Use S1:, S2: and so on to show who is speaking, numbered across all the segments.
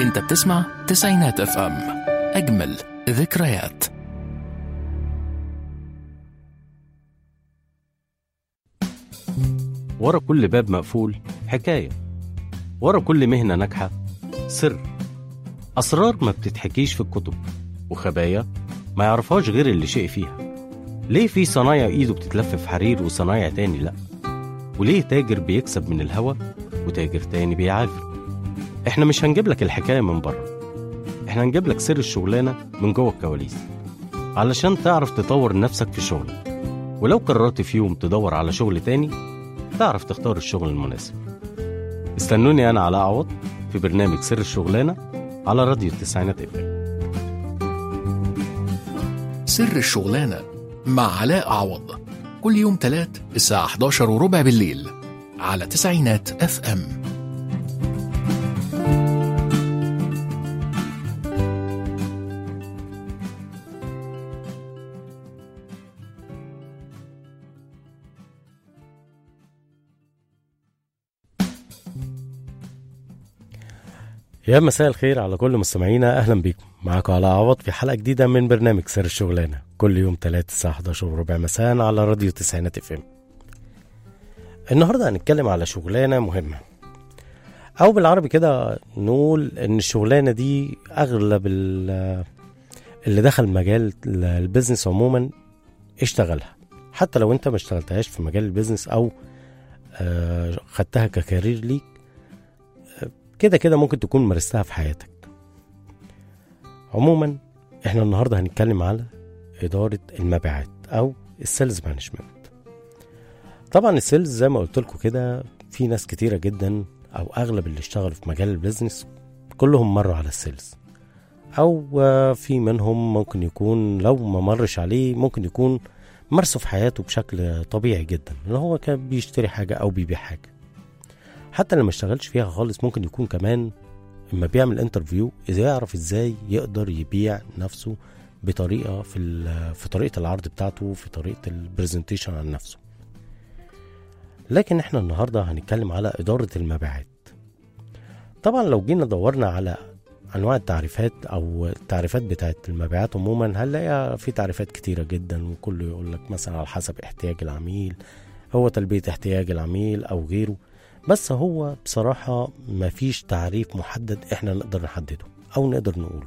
S1: انت بتسمع تسعينات اف ام، اجمل ذكريات.
S2: ورا كل باب مقفول حكاية، ورا كل مهنة ناجحة سر، أسرار ما بتتحكيش في الكتب، وخبايا ما يعرفهاش غير اللي شيء فيها. ليه في صنايع إيده بتتلف في حرير وصنايع تاني لأ؟ وليه تاجر بيكسب من الهوا وتاجر تاني بيعافر؟ إحنا مش هنجيب لك الحكاية من بره، إحنا هنجيب لك سر الشغلانة من جوه الكواليس علشان تعرف تطور نفسك في شغلك، ولو قررت في يوم تدور على شغل تاني تعرف تختار الشغل المناسب. استنوني أنا علاء عوض في برنامج سر الشغلانة على راديو التسعينات اف ام.
S1: سر الشغلانة مع علاء عوض، كل يوم تلات الساعة 11:15 بالليل على تسعينات اف ام.
S2: يا مساء الخير على كل مستمعينا، أهلا بيكم. معاكم علاء عوض في حلقة جديدة من برنامج سر الشغلانة، كل يوم تلات الساعة 11:15 مساء على راديو تسعينات اف ام. النهاردة هنتكلم على شغلانة مهمة، أو بالعربي كده نقول إن الشغلانة دي أغلب اللي دخل مجال البيزنس عموما اشتغلها، حتى لو انت ما اشتغلتهاش في مجال البيزنس أو خدتها ككارير ليك، كده كده ممكن تكون مارستها في حياتك. عموما احنا النهاردة هنتكلم على إدارة المبيعات أو السيلز مانجمنت. طبعا السيلز زي ما قلت لكم كده في ناس كتيرة جدا، أو أغلب اللي اشتغلوا في مجال البيزنس كلهم مروا على السيلز، أو في منهم ممكن يكون لو ما مرش عليه ممكن يكون مرسه في حياته بشكل طبيعي جدا، اللي هو كان بيشتري حاجة أو بيبيع حاجة. حتى لما اشتغلش فيها خالص ممكن يكون كمان لما بيعمل انترفيو إذا يعرف ازاي يقدر يبيع نفسه بطريقة في طريقة العرض بتاعته، في طريقة البرزنتيشن عن نفسه. لكن احنا النهاردة هنتكلم على إدارة المبيعات. طبعا لو جينا دورنا على أنواع التعريفات أو التعريفات بتاعت المبيعات عموما هنلاقيها في تعريفات كتيرة جدا، وكله يقول لك مثلا على حسب احتياج العميل، هو تلبية احتياج العميل أو غيره. بس هو بصراحة مفيش تعريف محدد احنا نقدر نحدده او نقدر نقوله،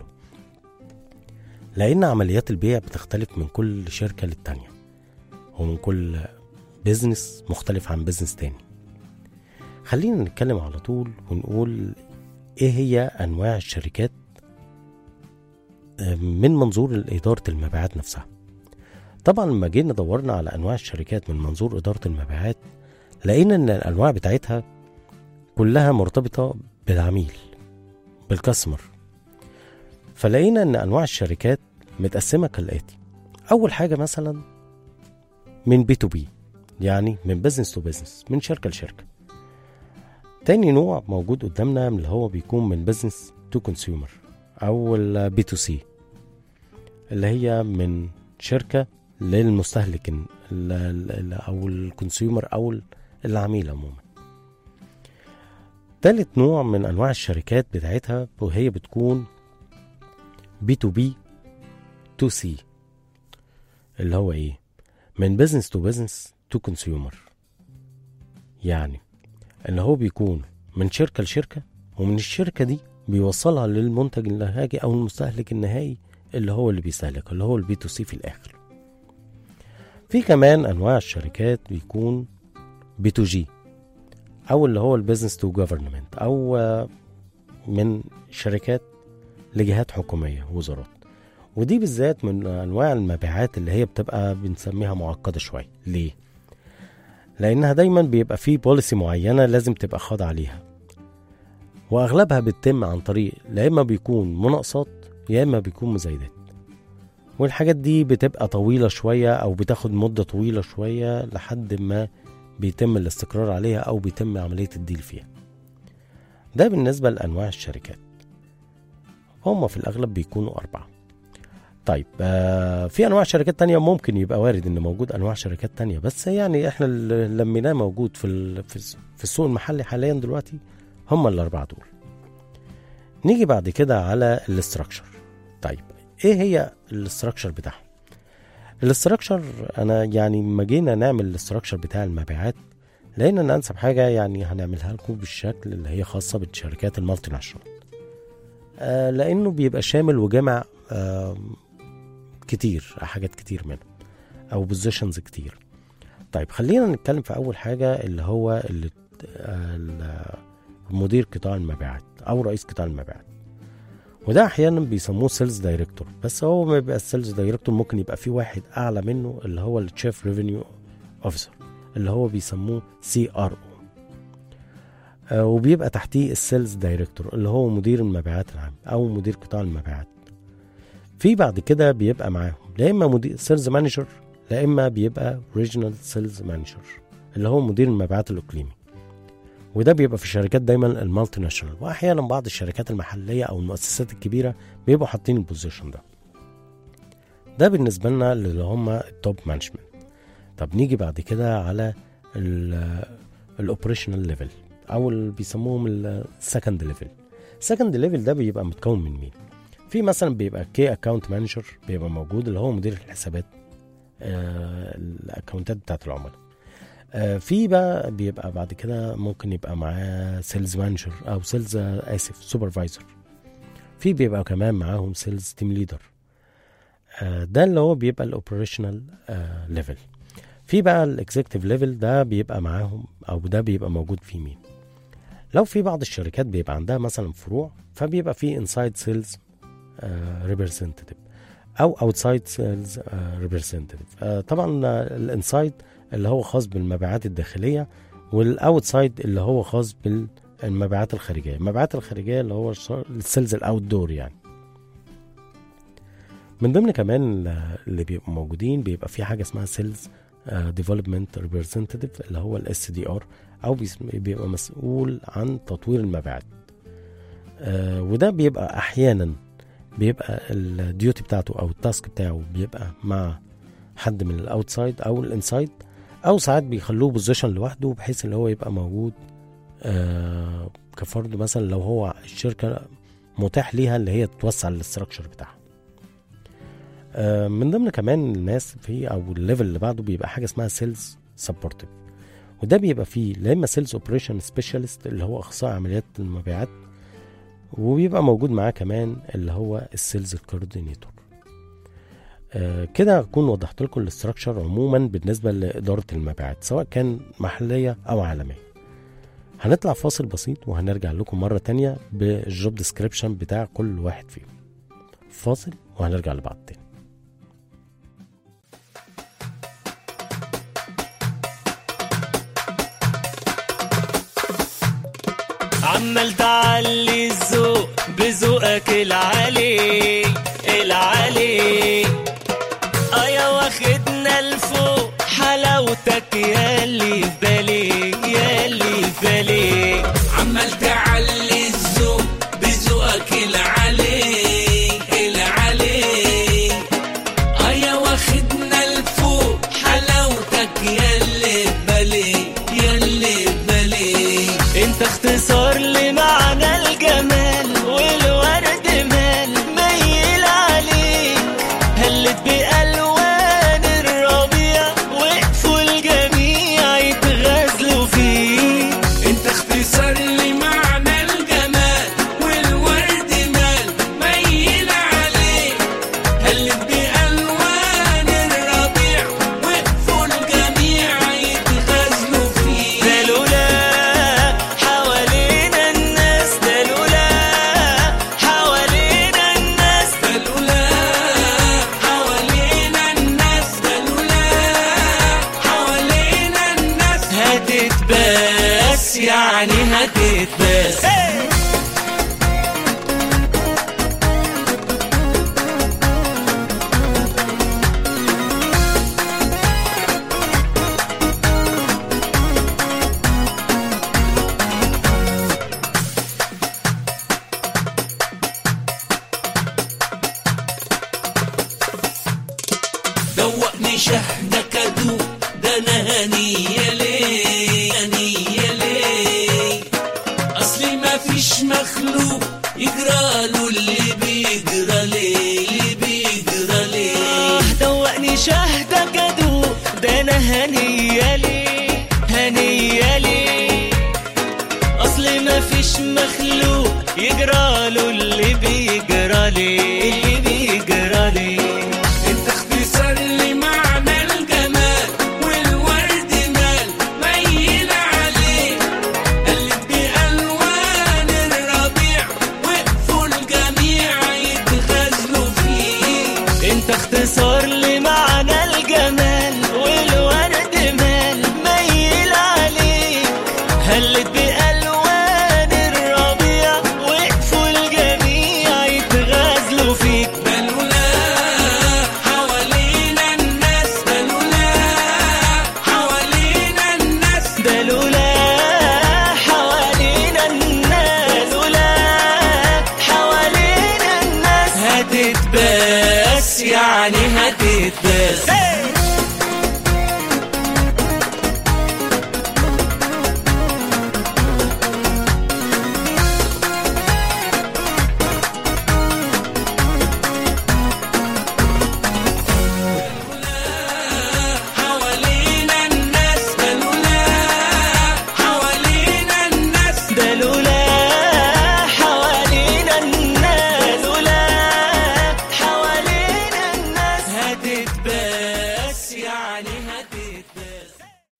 S2: لان عمليات البيع بتختلف من كل شركة للتانية، ومن كل بيزنس مختلف عن بيزنس تاني. خلينا نتكلم على طول ونقول ايه هي انواع الشركات من منظور إدارة المبيعات نفسها. طبعا لما جينا دورنا على انواع الشركات من منظور إدارة المبيعات لقينا ان الانواع بتاعتها كلها مرتبطة بالعميل، بالكاستمر. فلقينا ان انواع الشركات متقسمة كالآتي. اول حاجة مثلا من بي تو بي، يعني من بيزنس تو بيزنس، من شركة لشركة. تاني نوع موجود قدامنا اللي هو بيكون من بيزنس تو كونسيومر او البي تو سي، اللي هي من شركة للمستهلك او الكونسيومر او العميل عموما. ثالث نوع من انواع الشركات بتاعتها وهي بتكون بي تو بي تو سي، اللي هو ايه؟ من بيزنس تو بيزنس تو كونسيومر، يعني اللي هو بيكون من شركة لشركة، ومن الشركة دي بيوصلها للمنتج النهائي او المستهلك النهائي اللي هو اللي بيستهلك، اللي هو البي تو سي في الاخر. في كمان انواع الشركات بيكون بي تو جي، او اللي هو البيزنس تو جوفرنمنت، او من شركات لجهات حكومية، وزارات. ودي بالذات من انواع المبيعات اللي هي بتبقى بنسميها معقدة شوية. ليه؟ لانها دايما بيبقى فيه بوليسي معينة لازم تبقى خاضعة عليها، واغلبها بتتم عن طريق لا اما بيكون مناقصات يا اما بيكون مزايدات، والحاجات دي بتبقى طويلة شوية او بتاخد مدة طويلة شوية لحد ما بيتم الاستقرار عليها او بيتم عملية الديل فيها. ده بالنسبة لأنواع الشركات، هم في الأغلب بيكونوا 4. طيب في أنواع شركات تانية ممكن يبقى وارد إن موجود أنواع شركات تانية، بس يعني إحنا اللي لميناه موجود في السوق المحلي حاليا دلوقتي هم 4 دول. نيجي بعد كده على الاستراكشر. طيب ايه هي الاستراكشر بتاعها؟ الاستراكشر انا يعني لما جينا نعمل الاستراكشر بتاع المبيعات لقينا ان انسب حاجه يعني هنعملها لكم بالشكل اللي هي خاصه بالشركات المالتي ناشونال، لانه بيبقى شامل وجمع كتير، حاجات كتير منه او بوزيشنز كتير. طيب خلينا نتكلم في اول حاجه اللي هو مدير قطاع المبيعات او رئيس قطاع المبيعات، وده احيانا بيسموه سيلز دايركتور، بس هو ما بيبقى السيلز دايركتور، ممكن يبقى في واحد اعلى منه اللي هو التشيف ريفينيو اوفيسر اللي هو بيسموه CRO، وبيبقى تحتيه السيلز دايركتور اللي هو مدير المبيعات العام او مدير قطاع المبيعات. في بعد كده بيبقى معاهم لا اما مدير سيلز مانجر، لا اما بيبقى ريجنال سيلز مانجر اللي هو مدير المبيعات الاقليمي، وده بيبقى في الشركات دايما المالتي ناشونال، واحيانا بعض الشركات المحليه او المؤسسات الكبيره بيبقوا حاطين البوزيشن ده بالنسبه لنا اللي هم التوب مانجمنت. طب نيجي بعد كده على الاوبريشنال ليفل او اللي بيسموهم السكند ليفل. السكند ليفل ده بيبقى متكون من مين؟ في مثلا بيبقى كي اكاونت مانجر بيبقى موجود اللي هو مدير الحسابات، الاكونتات بتاعت العملاء. في بقى بيبقى بعد كده ممكن يبقى معاه سيلز مانجر او سيلز سوبرفايزر. في بيبقى كمان معاهم سيلز تيم ليدر، ده اللي هو بيبقى الاوبريشنال ليفل. في بقى الاكزيكتيف ليفل ده بيبقى معاهم او ده بيبقى موجود في مين؟ لو في بعض الشركات بيبقى عندها مثلا فروع، فبيبقى في انسايد سيلز ريبريزنتيف او اوتسايد سيلز ريبريزنتيف. طبعا الانسايد اللي هو خاص بالمبيعات الداخليه، والاوتسايد اللي هو خاص بالمبيعات الخارجيه. المبيعات الخارجيه اللي هو السيلز الاوت دور يعني. من ضمن كمان اللي بيبقوا موجودين بيبقى في حاجه اسمها سيلز ديفلوبمنت ريبريزنتيف اللي هو الSDR، او بيبقى مسؤول عن تطوير المبيعات. وده بيبقى احيانا بيبقى الديوتي بتاعته او التاسك بتاعه بيبقى مع حد من الاوتسايد او الانسايد، او ساعات بيخلوه بوزيشن لوحده بحيث اللي هو يبقى موجود كفرد، مثلا لو هو الشركه متاح ليها اللي هي توسع الاستراكشر بتاعها. من ضمن كمان الناس في او الليفل اللي بعده بيبقى حاجه اسمها سيلز سبورتيف، وده بيبقى فيه لا اما سيلز اوبريشن سبيشالست اللي هو اخصائي عمليات المبيعات، وبيبقى موجود معاه كمان اللي هو السيلز كوردينيتور. كده اكون وضحت لكم الاستراكشر عموما بالنسبه لاداره المبيعات سواء كان محليه او عالميه. هنطلع فاصل بسيط وهنرجع لكم مره تانية بالجوب ديسكريبشن بتاع كل واحد فيهم. فاصل وهنرجع لبعض تاني.
S3: عمال تعلي الذوق بذوقك العالي العالي، يا واخدنا لفوق حلاوتك ياللي في بالي ياللي في بالي.
S4: عمال تعلي الذوق بذوقك العالي العالي، يا واخدنا لفوق حلاوتك ياللي في بالي ياللي في بالي.
S3: انت اختصار لمعنى الجمال والورد مال ميل عليك، هلت بألوان الربيع وقفوا الجميع يتغزلوا فيك.
S4: انت اختصار لمعنى الجمال والورد مال ميل عليك، هلت بألوان الربيع وقفوا الجميع يتغزلوا فيك.
S3: بس يعني هتتبس.
S4: دوقني شهدك ادوق ده انا هنيه ليه هنيه ليه، اصلي ما فيش مخلوق يجرى
S3: ليه اللي بيجرى ليه.
S4: انت اختصار لمعنى الجمال والورد مال ميل عليه، قلت بألوان الربيع وقفوا الجميع يتغزلوا فيه.
S3: انت اختصار لمعنى الجمال والورد مال ميل عليه، هلت بألوان الربيع وقفوا الجميع يتغزلوا فيك.
S4: بلولا حوالينا الناس، بلولا حوالينا الناس،
S3: ده لولا حوالينا الناس، لولا حوالينا الناس هتتباس يعني هتتباس.
S4: حوالينا الناس، بلولا حوالينا الناس،
S3: ده لولا حوالينا الناس، لولا حوالينا الناس هتتباس يعني هتتباس.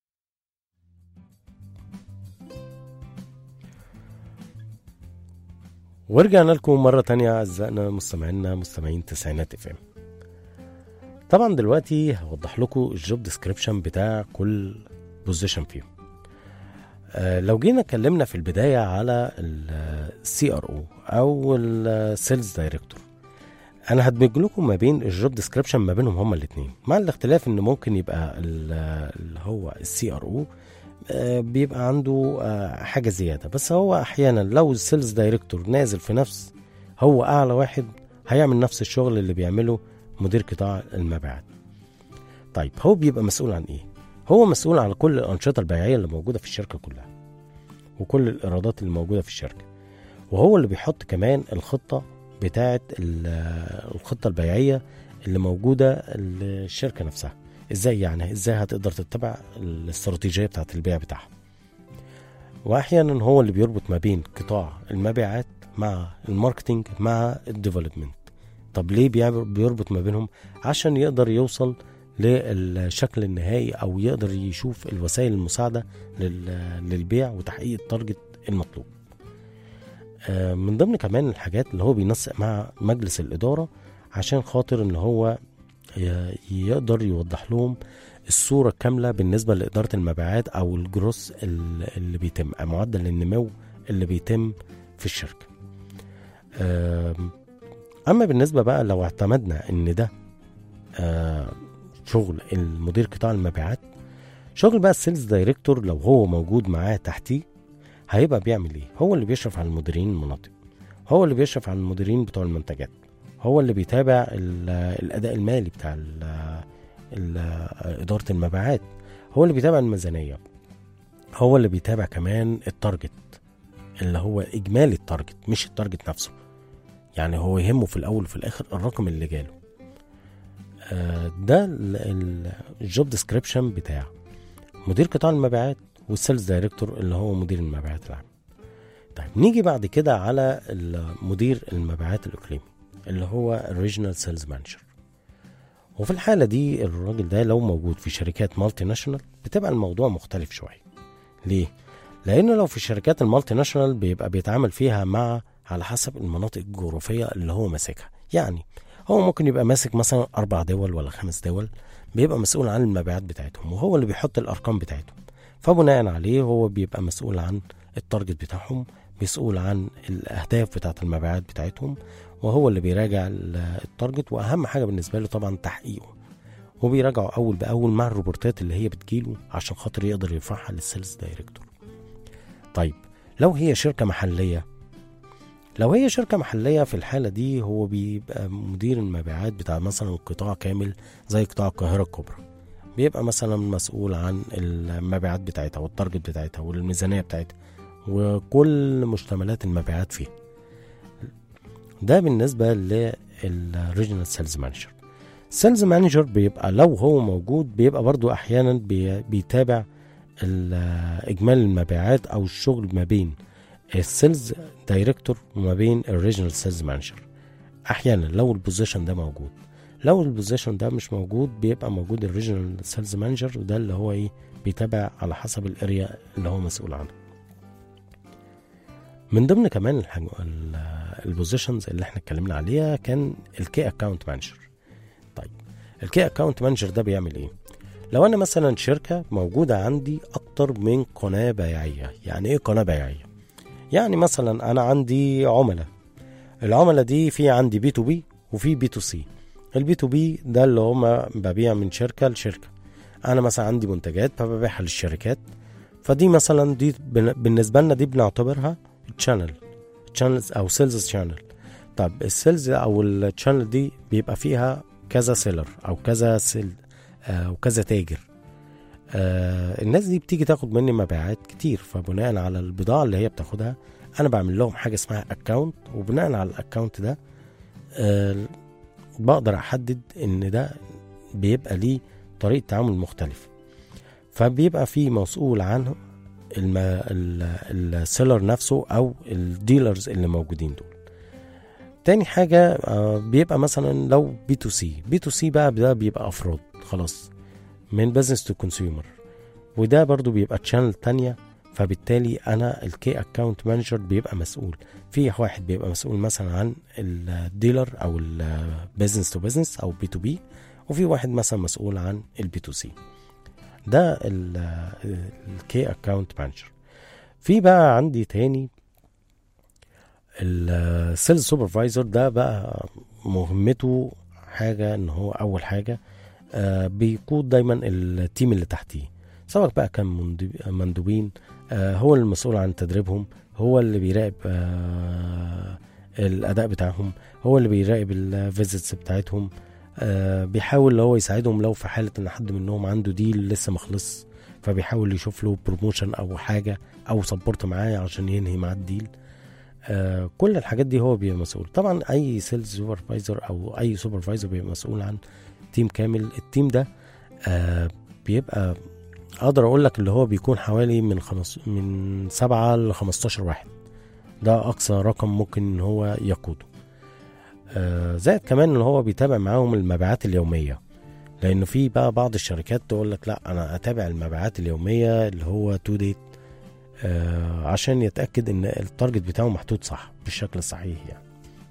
S2: ورجعنا لكم مرة تانية أعزائنا مستمعين تسعينات FM. طبعا دلوقتي هوضح لكم الجوب ديسكريبشن بتاع كل بوزيشن فيهم. لو جينا اتكلمنا في البداية على CRO أو السيلز دايركتور، أنا هدمج لكم ما بين الجوب ديسكريبشن ما بينهم هما الاتنين، مع الاختلاف إن ممكن يبقى اللي هو CRO بيبقى عنده حاجة زيادة، بس هو أحيانا لو السيلز دايركتور نازل في نفس هو أعلى واحد هيعمل نفس الشغل اللي بيعمله مدير قطاع المبيعات. طيب هو بيبقى مسؤول عن إيه؟ هو مسؤول عن كل الأنشطة البيعية اللي موجودة في الشركة كلها وكل الإيرادات اللي موجودة في الشركة، وهو اللي بيحط كمان الخطة بتاعة الخطة البيعية اللي موجودة الشركة نفسها. ازاي يعني ازاي هتقدر تتبع الاستراتيجية بتاعة البيع بتاعها. واحيانا هو اللي بيربط ما بين قطاع المبيعات مع الماركتينج مع الديفلوبمنت. طب ليه بيربط ما بينهم؟ عشان يقدر يوصل للشكل النهائي او يقدر يشوف الوسائل المساعدة للبيع وتحقيق التارجت المطلوب. من ضمن كمان الحاجات اللي هو بينسق مع مجلس الإدارة عشان خاطر ان هو يقدر يوضح لهم الصورة الكاملة بالنسبة لإدارة المبيعات أو الجروس اللي بيتم، معدل النمو اللي بيتم في الشركة. أما بالنسبة بقى لو اعتمدنا إن ده شغل المدير قطاع المبيعات، شغل بقى السيلز دايركتور لو هو موجود معاه تحتيه هيبقى بيعمل إيه؟ هو اللي بيشرف على المديرين المناطق، هو اللي بيشرف على المديرين بتوع المنتجات، هو اللي بيتابع الأداء المالي بتاع إدارة المبيعات، هو اللي بيتابع الميزانية، هو اللي بيتابع كمان التارجت اللي هو إجمالي التارجت مش التارجت نفسه. يعني هو يهمه في الأول وفي الآخر الرقم اللي جاله. ده الجوب ديسكريبشن بتاع مدير قطاع المبيعات والسيلز دايركتور اللي هو مدير المبيعات العام. طيب نيجي بعد كده على مدير المبيعات الإقليمي اللي هو الريجنال سيلز مانجر. وفي الحالة دي الراجل ده لو موجود في شركات مالتي ناشونال بتبقى الموضوع مختلف شوية. ليه؟ لأنه لو في الشركات المالتي ناشونال بيبقى بيتعامل فيها مع على حسب المناطق الجغرافية اللي هو ماسكها. يعني هو ممكن يبقى ماسك مثلا 4 دول ولا 5 دول، بيبقى مسؤول عن المبيعات بتاعتهم وهو اللي بيحط الأرقام بتاعتهم، فبناء عليه هو بيبقى مسؤول عن التارجت بتاعهم، مسؤول عن الأهداف بتاعت المبيعات بتاعتهم، وهو اللي بيراجع التارجت، وأهم حاجة بالنسبة له طبعا تحقيقه، وبيراجعه أول بأول مع الروبورتات اللي هي بتجيله عشان خاطر يقدر يرفعها للسيلز دايركتور. طيب لو هي شركة محلية، في الحالة دي هو بيبقى مدير المبيعات بتاع مثلا قطاع كامل زي قطاع القاهرة الكبرى، بيبقى مثلا مسؤول عن المبيعات بتاعتها والتارجت بتاعتها والميزانية بتاعتها وكل مشتملات المبيعات فيها. ده بالنسبة للريجنال سيلز مانجر. السيلز مانجر بيبقى لو هو موجود بيبقى برضو أحيانا بيتابع إجمال المبيعات أو الشغل ما بين السيلز دايركتور وما بين الريجنال سيلز مانجر. احيانا لو البوزيشن ده موجود. لو البوزيشن ده مش موجود بيبقى موجود الريجنال سيلز مانجر، وده اللي هو ايه بيتابع على حسب الاريا اللي هو مسؤول عنها. من ضمن كمان البوزيشنز اللي احنا اتكلمنا عليها كان الكي اكاونت مانجر. طيب الكي اكاونت مانجر ده بيعمل ايه؟ لو انا مثلا شركة موجودة عندي اكتر من قناة بيعية. يعني ايه قناة بيعية؟ يعني مثلا انا عندي عملاء، العملاء دي في عندي بي تو بي وفي بي تو سي. البي تو بي ده اللي هما ببيع من شركة لشركة. انا مثلا عندي منتجات فببيعها للشركات، فدي مثلا دي بالنسبة لنا دي بنعتبرها تشانلز او سيلز شانل. طب السيلز او الشانل دي بيبقى فيها كذا سيلر او كذا او كذا تاجر. الناس دي بتيجي تاخد مني مبيعات كتير، فبناء على البضاعة اللي هي بتاخدها انا بعمل لهم حاجة اسمها اكاونت، وبناء على الاكاونت ده بقدر احدد ان ده بيبقى ليه طريقة تعامل مختلفة. فبيبقى فيه مسؤول عنه السيلر نفسه او الديلرز اللي موجودين دول. تاني حاجة بيبقى مثلا لو بي تو سي بقى ده بيبقى افراد خلاص من بزنس تو كونسيومر، وده برضو بيبقى تشانل تانية. فبالتالي انا الكي اكاونت مانجر بيبقى مسؤول في واحد بيبقى مسؤول مثلا عن الديلر او البزنس تو بزنس او بي تو بي، وفي واحد مثلا مسؤول عن البي تو سي. ده الكي اكاونت مانجر. في بقى عندي تاني السيلز سوبرفايزر. ده بقى مهمته حاجة ان هو اول حاجة بيقود دايما التيم اللي تحتيه، سواء بقى كان مندوبين، هو المسؤول عن تدريبهم، هو اللي بيراقب الاداء بتاعهم، هو اللي بيراقب الفيزيتس بتاعتهم، بيحاول اللي هو يساعدهم لو في حالة ان حد منهم عنده ديل لسه مخلص، فبيحاول يشوف له بروموشن او حاجة او سبورت معاه عشان ينهي معاه الديل. كل الحاجات دي هو بيبقى مسؤول. طبعا اي سيلز سوبرفايزر او اي سوبرفايزر بيبقى مسؤول عن تيم كامل. التيم ده بيبقى اقدر اقول لك اللي هو بيكون حوالي من 7 ل 15 واحد. ده اقصى رقم ممكن ان هو يقوده. زائد كمان ان هو بيتابع معاهم المبيعات اليومية، لانه في بقى بعض الشركات تقول لك لا انا اتابع المبيعات اليومية اللي هو تو ديت عشان يتأكد ان التارجت بتاعه محطوط صح بالشكل الصحيح يعني.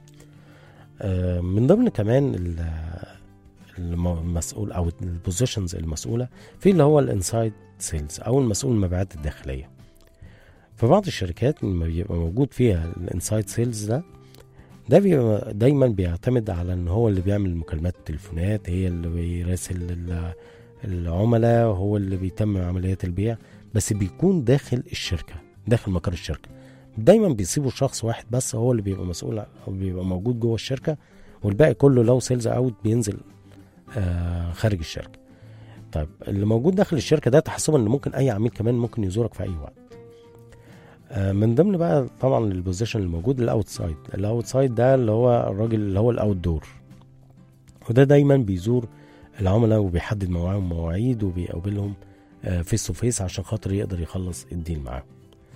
S2: من ضمن كمان المسؤول او البوزيشنز المسؤولة في اللي هو الانسايد سيلز او المسؤول المبيعات الداخلية. في بعض الشركات لما بيبقى موجود فيها الانسايد سيلز ده بيبقى دايما بيعتمد على ان هو اللي بيعمل مكالمات التليفونات، هي اللي بيراسل العملاء، هو اللي بيتم عمليات البيع، بس بيكون داخل الشركة، داخل مقر الشركة. دايما بيسيبوا شخص واحد بس هو اللي بيبقى مسؤول او بيبقى موجود جوه الشركة، والباقي كله لو سيلز اوت بينزل خارج الشركة. طيب اللي موجود داخل الشركة ده تحسبا ان ممكن اي عميل كمان ممكن يزورك في اي وقت. من ضمن بقى طبعا البوزيشن الموجود الاوتسايد ده اللي هو الراجل اللي هو الاوت دور، وده دايما بيزور العملاء وبيحدد معاهم مواعيد وبيقابلهم فيس تو فيس عشان خاطر يقدر يخلص الديل معاهم.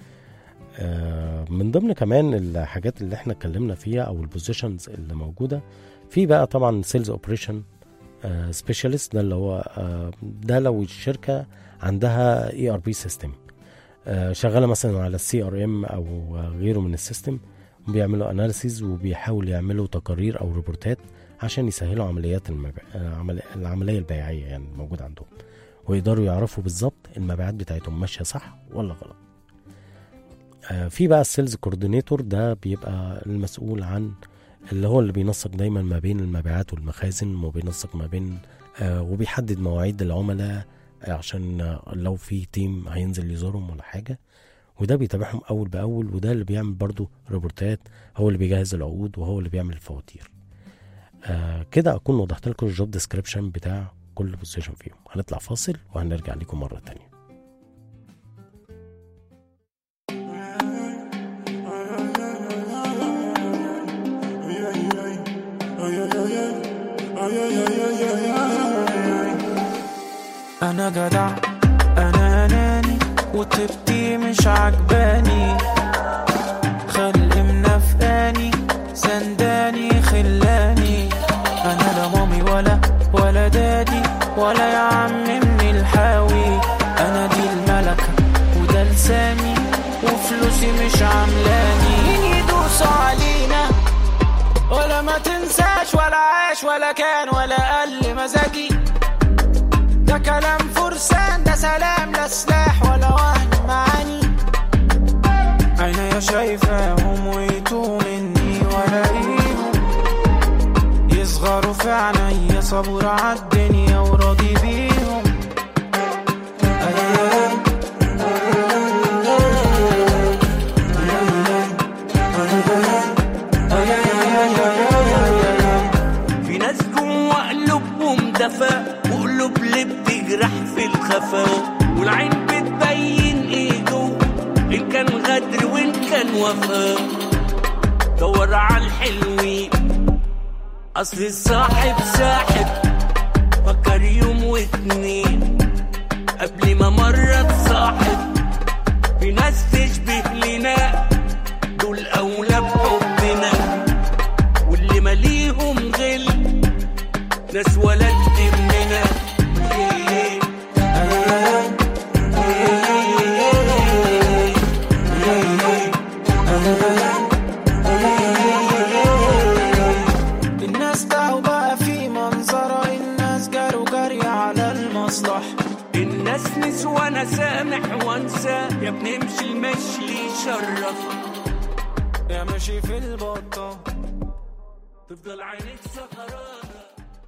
S2: من ضمن كمان الحاجات اللي احنا اتكلمنا فيها او البوزيشنز اللي موجودة في بقى طبعا سيلز اوبريشن سبيشاليست. ده اللي هو ده لو الشركة عندها ERP سيستم شغالة مثلا على CRM او غيره من السيستم، بيعملوا اناليسيز وبيحاول يعملوا تقارير او ريبورتات عشان يسهلوا عمليات العملية البيعية يعني الموجود عندهم، ويقدروا يعرفوا بالظبط المبيعات بتاعتهم ماشية صح ولا غلط. في بقى السيلز كوردينيتور. ده بيبقى المسؤول عن اللي هو اللي بينسق دايما ما بين المبيعات والمخازن، وبينسق ما بين وبيحدد مواعيد العملاء عشان لو في تيم هينزل يزورهم ولا حاجة، وده بيتابعهم أول بأول، وده اللي بيعمل برضو ريبورتات، هو اللي بيجهز العقود وهو اللي بيعمل الفواتير. كده أكون وضحت لكم الجوب ديسكريبشن بتاع كل بوزيشن فيهم. هنطلع فاصل وهنرجع لكم مرة تانية.
S3: أنا جدع أنا أناني وطيبتي مش عجباني، خلق منافقاني سنداني خلاني فلوسي مش عاملاني يدوسوا علينا، ولا ما تنساش ولا عاش ولا كان ولا قل مزاجي. ده كلام فرسان، ده سلام لا سلاح ولا وهن معاني. عينيا شايفاهم ويتوه مني ولاقيهم يصغروا في عينيا، صبور عالدنيا وراضي بيهم.
S4: في ناس جوا قلوبهم دفا وقلوب اللي بتجرح في الخفا، والعين بتبين ايه جوا، ان كان غدر وان كان وفا. دور على الحلوين اصل الصاحب ساحب، فكر يوم واتنين قبل ما مرة تصاحب. في ناس تشبه لنا دول اولى بحبنا، واللي ماليهم غل ناس ولد مننا.
S3: الناس باعوا بقى في منظرة، الناس جاروا جري على المصلح.
S4: الناس نسوى انا سامح وانسى، يا بنمشي المشي اللي يشرف،
S3: يا ماشي في البطة
S4: تفضل عينيك سهرانة.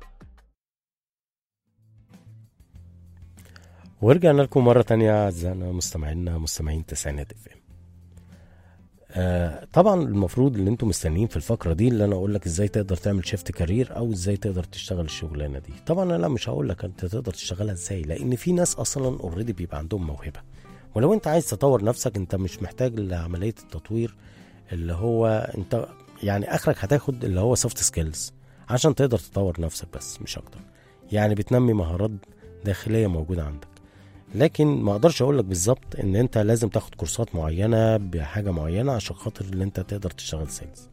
S2: ورجعنا لكم مرة تانية أعزائنا مستمعين تسعينات اف ام. طبعا المفروض اللي انتم مستنيين في الفقرة دي اللي انا اقول لك ازاي تقدر تعمل شيفت كارير او ازاي تقدر تشتغل الشغلانة دي. طبعا انا مش هقول لك انت تقدر تشتغلها ازاي، لان في ناس اصلا اوريدي بيبقى عندهم موهبة، ولو انت عايز تطور نفسك انت مش محتاج لعملية التطوير اللي هو انت يعني اخرك هتاخد اللي هو سوفت سكيلز عشان تقدر تطور نفسك بس مش اكتر. يعني بتنمي مهارات داخلية موجودة عندك، لكن ما اقدرش اقول لك بالظبط ان انت لازم تاخد كورسات معينه بحاجه معينه عشان خاطر ان انت تقدر تشتغل سيلز.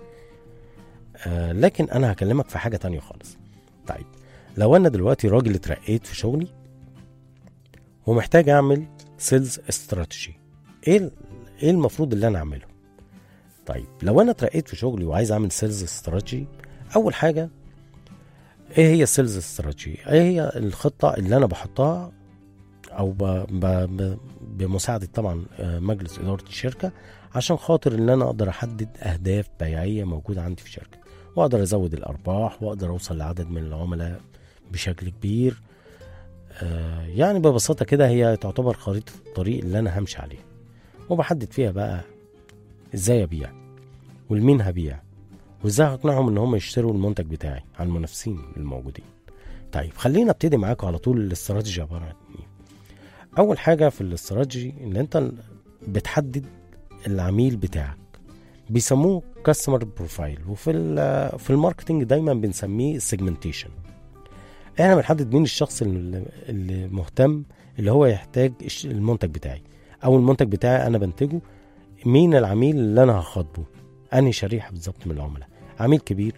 S2: لكن انا هكلمك في حاجه تانية خالص. طيب لو انا دلوقتي راجل اترقيت في شغلي ومحتاج اعمل سيلز استراتيجي، ايه المفروض اللي انا اعمله؟ طيب لو انا اترقيت في شغلي وعايز اعمل سيلز استراتيجي، اول حاجه ايه هي السيلز استراتيجي؟ ايه هي الخطه اللي انا بحطها او بمساعدة طبعا مجلس إدارة الشركة عشان خاطر ان انا اقدر احدد اهداف بيعية موجودة عندي في الشركة، واقدر ازود الارباح واقدر اوصل لعدد من العملاء بشكل كبير. يعني ببساطة كده هي تعتبر خريطة الطريق اللي انا همشي عليها، وبحدد فيها بقى ازاي ابيع والمين هبيع وازاي هقنعهم ان هم يشتروا المنتج بتاعي عن المنافسين الموجودين. طيب خلينا ابتدي معاكم على طول. الاستراتيجي عبارة عن ايه؟ اول حاجة في الاستراتيجي ان انت بتحدد العميل بتاعك، بيسموه كاستمر بروفايل، وفي الماركتنج دايما بنسميه سيجمنتيشن. احنا بنحدد مين الشخص اللي مهتم اللي هو يحتاج المنتج بتاعي او المنتج بتاعي انا بنتجه، مين العميل اللي انا هخاطبه، انهي شريحة بالظبط من العملاء، عميل كبير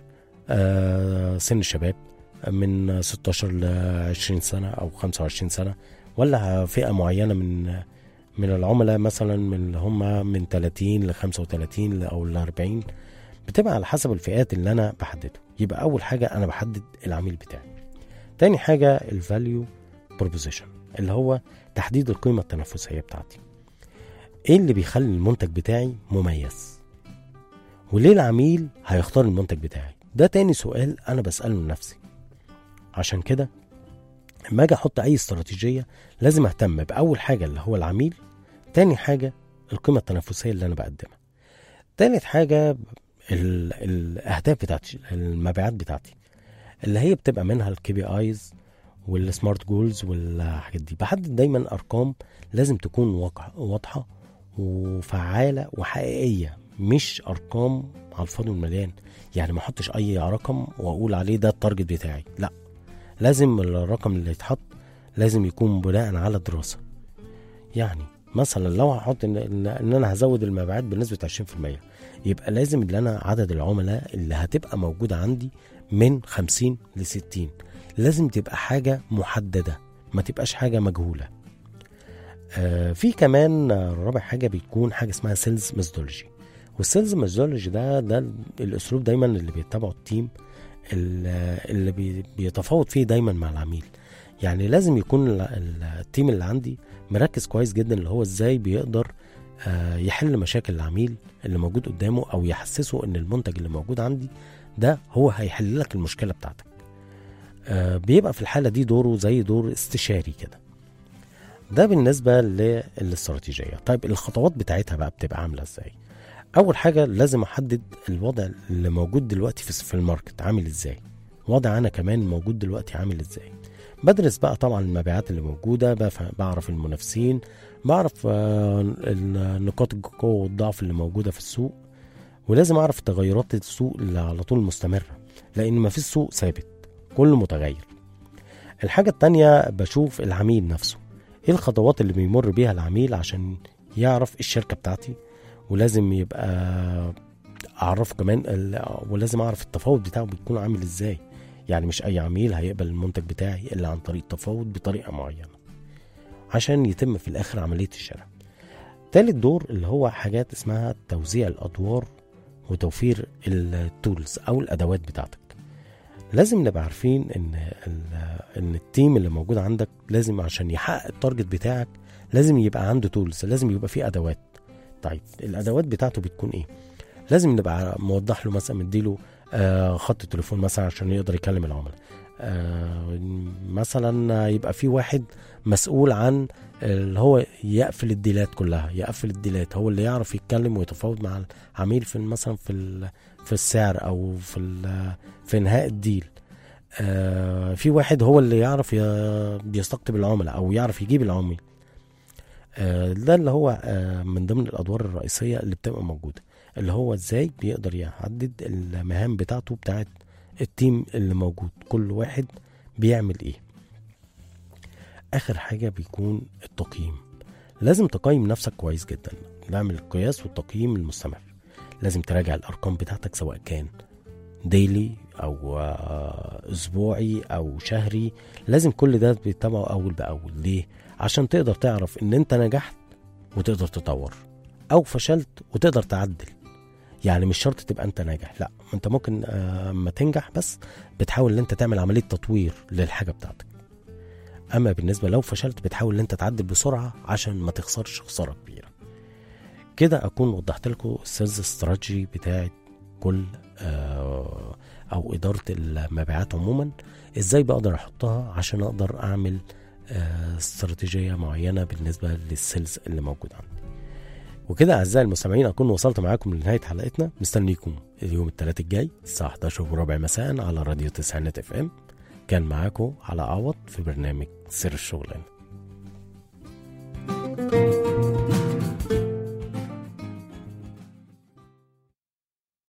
S2: سن الشباب من 16 ل 20 سنة او 25 سنة، ولا فئة معينة من العملاء مثلا من اللي هم من 30 ل 35 او ل 40، بتبقى على حسب الفئات اللي انا بحدده. يبقى اول حاجة انا بحدد العميل بتاعي. تاني حاجة الفاليو بروبوزيشن اللي هو تحديد القيمة التنافسية بتاعتي. ايه اللي بيخلي المنتج بتاعي مميز، وليه العميل هيختار المنتج بتاعي؟ ده تاني سؤال انا بسأله لنفسي. عشان كده لما اجي احط اي استراتيجية لازم اهتم باول حاجة اللي هو العميل، تاني حاجة القيمة التنافسية اللي انا بقدمها، تالت حاجة الاهداف بتاعتي، المبيعات بتاعتي اللي هي بتبقى منها الكي بي ايز والسمارت جولز والحاجات دي. بحدد دايما ارقام لازم تكون واضحة وفعالة وحقيقية، مش ارقام على الفاضي والمليان. يعني ما احطش اي رقم واقول عليه ده التارجت بتاعي، لا، لازم الرقم اللي يتحط لازم يكون بناء على دراسة. يعني مثلا لو هحط ان انا هزود المبيعات بنسبة 20%، يبقى لازم ان انا عدد العملاء اللي هتبقى موجودة عندي من 50 ل 60، لازم تبقى حاجة محددة، ما تبقاش حاجة مجهولة. في كمان رابع حاجة بيكون حاجة اسمها سيلز ميثودولوجي. والسيلز ميثودولوجي ده الأسلوب دايما اللي بيتبعه التيم اللي بيتفاوض فيه دايما مع العميل. يعني لازم يكون التيم اللي عندي مركز كويس جدا اللي هو ازاي بيقدر يحل مشاكل العميل اللي موجود قدامه، او يحسسه ان المنتج اللي موجود عندي ده هو هيحل لك المشكلة بتاعتك. بيبقى في الحالة دي دوره زي دور استشاري كده. ده بالنسبة للاستراتيجية. طيب الخطوات بتاعتها بقى بتبقى عاملة ازاي؟ اول حاجة لازم احدد الوضع اللي موجود دلوقتي في الماركت عامل ازاي، وضع انا كمان موجود دلوقتي عامل ازاي. بدرس بقى طبعا المبيعات اللي موجودة، بعرف المنافسين، بعرف نقاط القوة والضعف اللي موجودة في السوق، ولازم اعرف تغيرات السوق اللي على طول مستمرة، لان ما فيش سوق ثابت، كله متغير. الحاجة التانية بشوف العميل نفسه، ايه الخطوات اللي بيمر بيها العميل عشان يعرف الشركة بتاعتي، ولازم يبقى اعرفه كمان ولازم اعرف التفاوض بتاعه بيكون عامل ازاي. يعني مش اي عميل هيقبل المنتج بتاعي الا عن طريق تفاوض بطريقة معينة عشان يتم في الاخر عملية الشراء. تالت دور اللي هو حاجات اسمها توزيع الادوار وتوفير التولز او الادوات بتاعتك. لازم نبقى عارفين ان التيم اللي موجود عندك لازم عشان يحقق التارجت بتاعك لازم يبقى عنده تولز، لازم يبقى فيه ادوات. طيب الادوات بتاعته بتكون ايه؟ لازم نبقى موضح له، مثلا مديله خط تليفون مثلا عشان يقدر يكلم العملاء. مثلا يبقى في واحد مسؤول عن اللي هو يقفل الديلات كلها، يقفل الديلات، هو اللي يعرف يتكلم ويتفاوض مع العميل في مثلا في السعر او في انهاء الديل. في واحد هو اللي يعرف يستقطب العملاء او يعرف يجيب العميل. ده اللي هو من ضمن الادوار الرئيسية اللي بتبقى موجودة، اللي هو ازاي بيقدر يحدد المهام بتاعته بتاعت التيم اللي موجود، كل واحد بيعمل ايه. اخر حاجة بيكون التقييم. لازم تقيم نفسك كويس جدا، نعمل القياس والتقييم المستمر. لازم تراجع الارقام بتاعتك سواء كان ديلي او اسبوعي او شهري، لازم كل ده بيتابعه اول باول. ليه؟ عشان تقدر تعرف ان انت نجحت وتقدر تطور، او فشلت وتقدر تعدل. يعني مش شرط تبقى انت ناجح، لا، انت ممكن ما تنجح بس بتحاول ان انت تعمل عملية تطوير للحاجة بتاعتك. اما بالنسبة لو فشلت بتحاول ان انت تعدل بسرعة عشان ما تخسرش خسارة كبيرة. كده اكون وضحت لكم السيلز استراتيجي بتاعت كل او ادارة المبيعات عموما، ازاي بقدر احطها عشان اقدر اعمل استراتيجية معينة بالنسبة للسيلز اللي موجود عندي. وكده اعزائي المستمعين اكون وصلت معاكم لنهاية حلقتنا. مستنيكم اليوم الثلاث الجاي الساعة 11:15 مساء على راديو 90 FM. كان معاكم على عوض في برنامج سر الشغلانة.